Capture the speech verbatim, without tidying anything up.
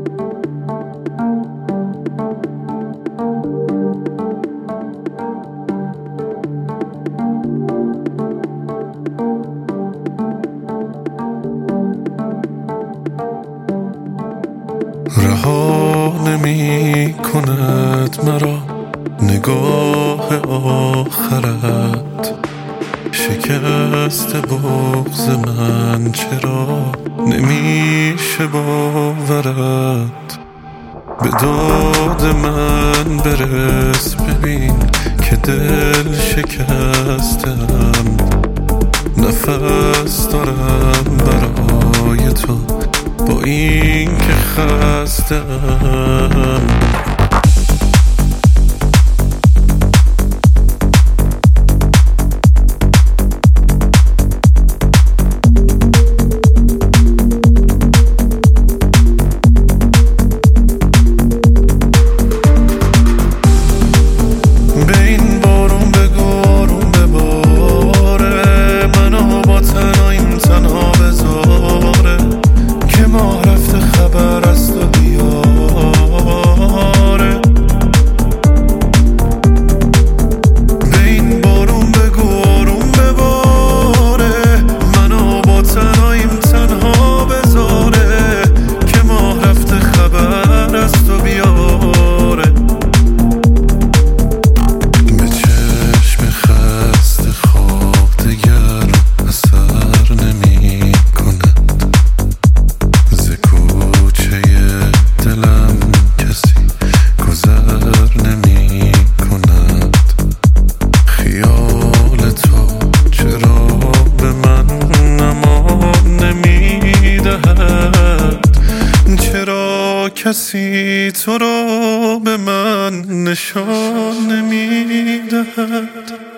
رها نمی کند مرا نگاه آخرت، شکست بغض من چرا نمیشه باورت. به داد من برس ببین که دل شکستم، نفس دارم برای تو با این که خستم. کسی تو رو به من نشان نمیدهد.